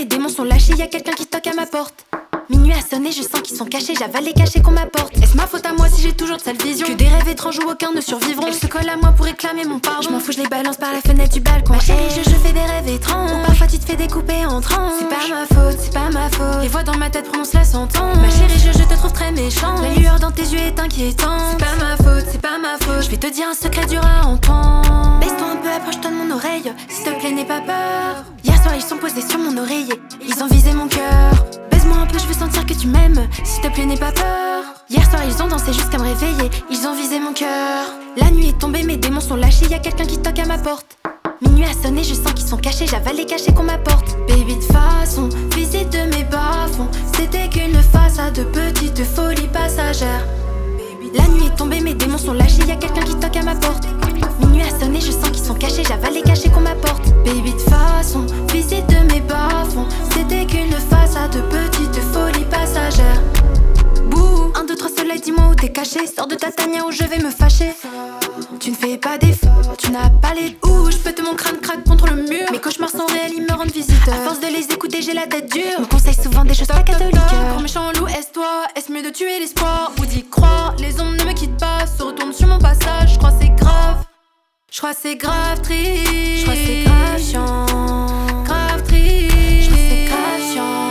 mes démons sont lâchés, y'a quelqu'un qui toque à ma porte. Minuit a sonné, je sens qu'ils sont cachés, j'avale les cachets qu'on m'apporte. Est-ce ma faute à moi si j'ai toujours de sales visions? Que des rêves étranges où aucun ne survivront. Elle se colle à moi pour réclamer mon pardon. Je m'en fous, je les balance par la fenêtre du balcon. Ma chérie, je fais des rêves étranges. Ou parfois tu te fais découper en tranches. C'est pas ma faute, c'est pas ma faute. Les voix dans ma tête prononcent la sentence. Ma chérie, je te trouve très méchant. La lueur dans tes yeux est inquiétante. C'est pas ma faute, c'est pas ma faute. Je vais te dire un secret dur à entendre. Baisse-toi un peu, approche-toi de mon oreille. S'il te plaît, n'aie pas peur. Hier soir, ils sont posés sur mon oreiller. Ils ont visé mon cœur. Baise-moi un peu, je veux sentir que tu m'aimes. S'il te plaît, n'aie pas peur. Hier soir, ils ont dansé jusqu'à me réveiller. Ils ont visé mon cœur. La nuit est tombée, mes démons sont lâchés. Y'a quelqu'un qui toque à ma porte. Minuit a sonné, je sens qu'ils sont cachés. J'avale les cachets qu'on m'apporte. Baby, de façon, visite de mes bas-fonds. C'était qu'une façade de petite folie passagère. La nuit est tombée, mes démons sont lâchés. Y'a quelqu'un qui toque à ma porte. Minuit a sonné, je sens qu'ils sont cachés. J'avale les cachets qu'on m'apporte. Baby, de façon, visite de mes bas-fonds. C'était qu'une façade de petite folie passagère. Bouh, 1, 2, 3 soleil, dis-moi où t'es caché. Sors de ta tanière où je vais me fâcher. Tu ne fais pas d'efforts, tu n'as pas les ouh. Je pète mon crâne craque contre le mur. Mes cauchemars sont réels, ils me rendent visite. À force de les écouter, j'ai la tête dure. Me conseille souvent des choses pas catholiques. Grand méchant loup, est-toi? Est-ce mieux de tuer l'espoir ou d'y croire? Les ombres ne me quittent pas, se retournent sur mon passage. Je crois c'est grave. Je crois c'est grave triste. Je crois c'est grave chiant. Grave triste. Je crois c'est grave chiant.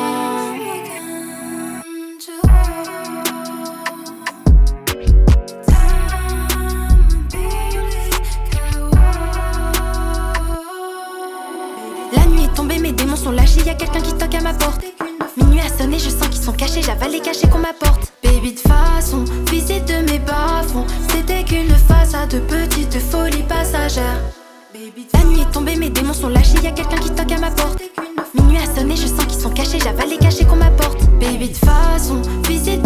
La nuit est tombée, mes démons sont lâchés, y'a quelqu'un qui toque à ma porte. Minuit a sonné, je sens qu'ils sont cachés, j'avale les cachets qu'on m'apporte. Baby, de façon, visite de mes bas-fonds. C'était qu'une façade de petite folie passagère. La nuit est tombée, mes démons sont lâchés, y'a quelqu'un qui toque à ma porte. Minuit a sonné, je sens qu'ils sont cachés, j'avale les cachets qu'on m'apporte. Baby, de façon, visite